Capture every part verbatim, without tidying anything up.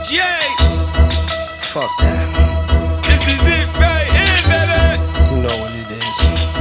J. Fuck that. This is it right here, baby. You know what it is.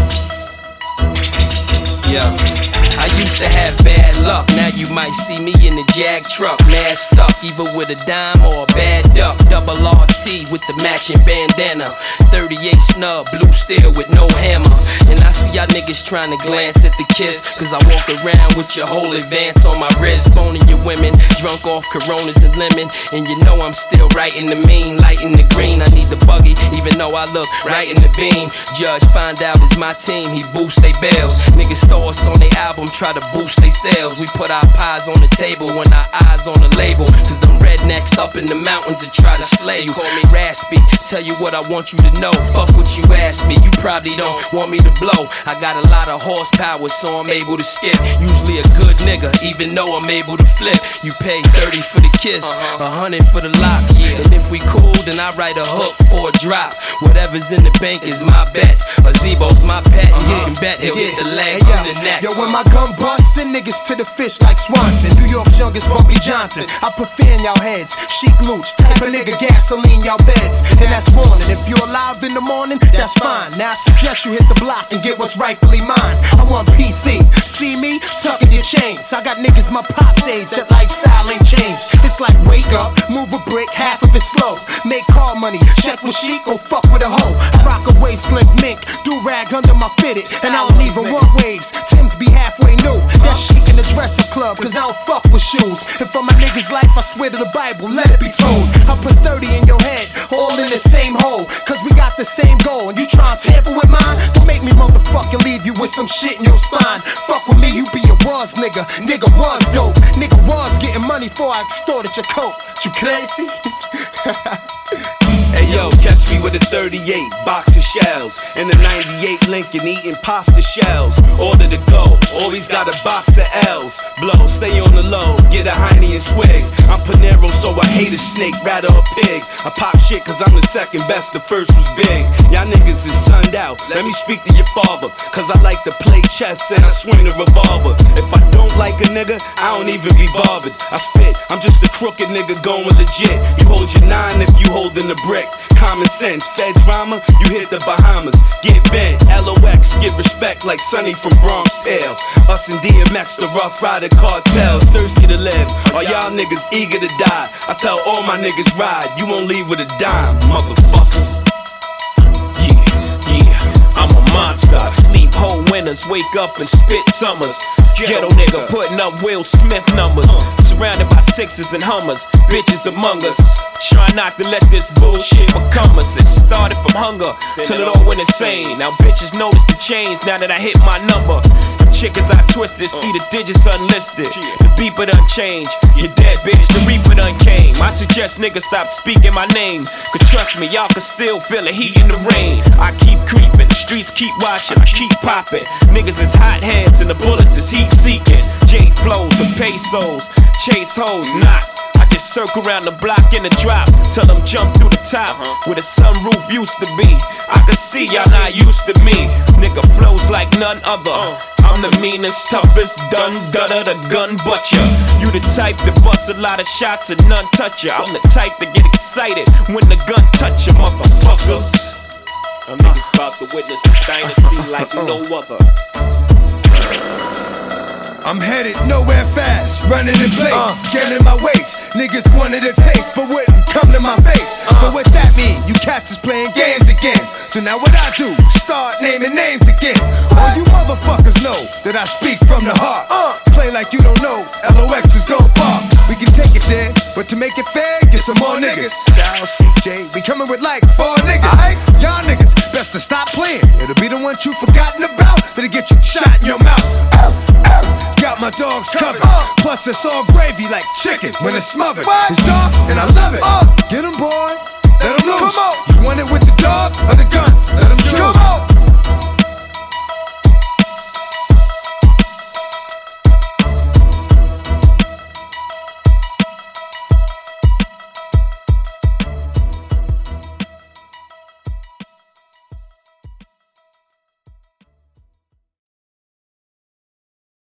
Yeah. I used to have bad luck, now you might see me in the Jag truck, masked up, either with a dime or a bad duck. Double R T with the matching bandana, thirty-eight snub, blue steel with no hammer. And I see y'all niggas trying to glance at the kiss, cause I walk around with your whole advance on my wrist, boning your women, drunk off Coronas and lemon. And you know I'm still writing the mean, lighting the green. I need the buggy, even though I look right in the beam. Judge find out it's my team, he boost they bells. Niggas throw us on they album, try to boost they sales. We put our pies on the table when our eyes on the label, cause them rednecks up in the mountains to try to slay you. Call me raspy, tell you what I want you to know. Fuck what you ask me, you probably don't want me to blow. I got a lot of horsepower, so I'm able to skip. Usually a good nigga, even though I'm able to flip. You pay thirty for the kiss, a hundred for the locks. And if we cool, then I write a hook for a drop. Whatever's in the bank is my bet. A Zebo's my pet, and you can bet he'll hit the legs and the neck. Yo, when my gun busts, send niggas to the fish like Swanson. New York's youngest Bumpy Johnson. I put fear in y'all heads. Chic Looch, type of nigga, gasoline y'all beds. And that's warning. If you're alive in the morning, that's fine. Now I suggest you hit the block and get what's rightfully mine. I want P C. See me? Tucking your chains. I got niggas my pop's age. That lifestyle ain't changed. It's like wake up, move a brick, half of it slow. Make car money, check with Sheik, or fuck with a hoe. I rock a waist slick mink, do rag under my fitted. And I don't even want waves. Tim's be halfway new. That Sheik in the dresser club, cause I don't fuck with shoes. And for my niggas' life, I swear to the Bible, let it be told. I put thirty in your head, all in the same hole. Cause we got the same goal, and you try to tamper with mine? Don't make me motherfucking leave you with some shit in your spine. Fuck with me, you be a was nigga. Nigga was dope. Nigga was getting money before I extorted your coat. You crazy? Hey yo, catch me with a thirty-eight, box of shells. And a ninety-eight Lincoln eating pasta shells. Order to go, always got a box of L's. Blow, stay on the low, get a Heine and swig. I'm Panero, so I hate a snake, rather a pig. I pop shit cause I'm the second best, the first was big. Y'all niggas is sunned out, let me speak to your father. Cause I like to play chess and I swing the revolver. If I don't like a nigga, I don't even be bothered. I spit, I'm just a crooked nigga going legit. You hold your nine if you holding the brick. Common sense, Fed drama, you hit the Bahamas. Get bent, L O X, get respect like Sonny from Bronx Tale. Us and D M X, the Rough Rider cartels. Thirsty to live, are y'all niggas eager to die? I tell all my niggas ride, you won't leave with a dime, motherfucker. Yeah, yeah, I'm a monster. I sleep whole winters, wake up and spit summers. Ghetto nigga putting up Will Smith numbers. Surrounded by sixes and hummers, bitches among us. Try not to let this bullshit become us. It started from hunger till it all went insane. Now bitches notice the change now that I hit my number. Them chickens I twisted, see the digits unlisted. The beeper done changed, you dead bitch, the reaper done came. I suggest niggas stop speaking my name. Cause trust me, y'all can still feel the heat in the rain. I keep creeping, the streets keep watching, I keep popping. Niggas is hot heads and the bullets is heat seeking. J flows and pesos, chase hoes, not. I just circle around the block in the drop, tell them jump through the top, where the sunroof used to be. I can see y'all not used to me. Nigga flows like none other. I'm the meanest, toughest, done, gutter, the gun butcher. You the type that busts a lot of shots and none touch ya. I'm the type that get excited when the gun touch ya, motherfuckers. I'm niggas about to witness a dynasty like no other. I'm headed nowhere fast, running in place, uh, getting my waist. Niggas wanted a taste, but wouldn't come to my face. Uh, so what that mean? You cats is playing games again. So now what I do? Start naming names again. All you motherfuckers know that I speak from the heart. Uh, play like you don't know, L O X is gon' bark. We can take it there, but to make it fair, get some more niggas. Child C J, we coming with like four niggas. Right? Y'all niggas, best to stop playing. It'll be the ones you forgotten about that'll get you shot in your mouth. Ow, ow. Got my dogs covered, plus it's all gravy like chicken when it's smothered. It's dark and I love it. Get 'em boy, let 'em loose.